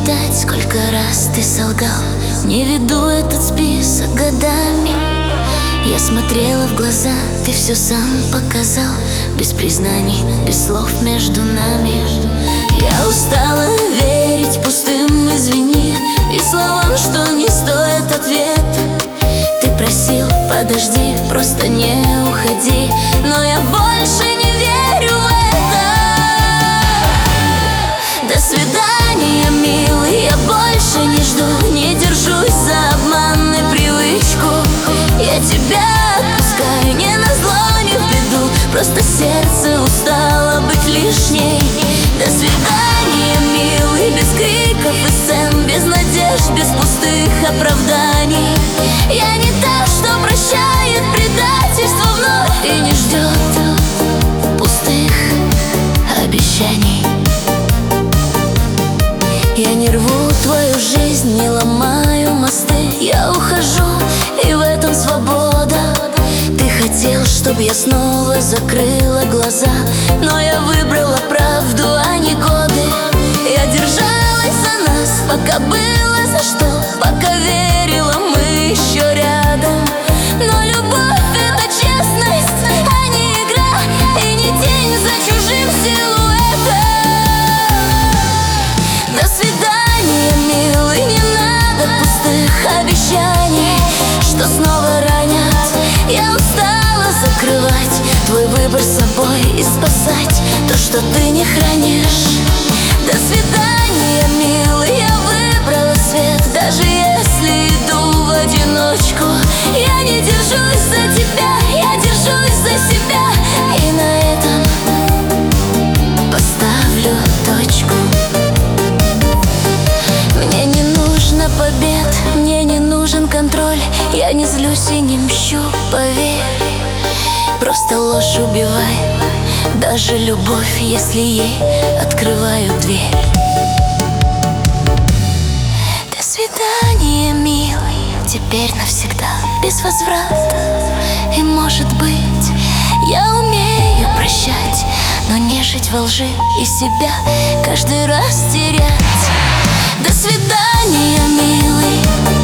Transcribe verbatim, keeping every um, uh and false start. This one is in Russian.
пересчитать, сколько раз ты солгал. Не веду этот список годами. Я смотрела в глаза, ты все сам показал. Без признаний, без слов между нами. Я устала верить пустым извини и словам, что не стоит ответа. Ты просил, подожди, просто не уходи, но я больше не верю в это. До свидания, милый, я больше не жду. Не держусь за обман и привычку. Я тебя отпускаю, не назло, не в беду. Просто сердце устало быть лишней. До свидания, милый, без криков и сцен, без надежд, без пустых оправданий. Я не та, что прощает предательство вновь и не ждет пустых обещаний. Я не рву твою жизнь, не ломаю мосты. Я ухожу, и в этом свобода. Ты хотел, чтобы я снова закрыла глаза, но я выбрала правду, а не годы. Я держалась за нас, пока было за что, пока верила, мы еще рядом. Но любовь — это честность, а не игра, и не тень за чужим силуэтом. До свидания, милый, не надо пустых обещаний, что снова ранят. Я устала закрывать твой выбор собой и спасать то, что ты не хранишь. До свидания, милый, я выбрала свет, даже если иду в одиночку. Я не держусь за тебя, я держусь за себя, и на этом поставлю точку. Мне не нужно побед, мне не нужен контроль. Я не злюсь и не мщу, поверь. Просто ложь убивай, даже любовь, если ей открываю дверь. До свидания, милый, теперь навсегда, без возврата. И может быть, я умею прощать, но не жить во лжи и себя каждый раз терять. До свидания, милый.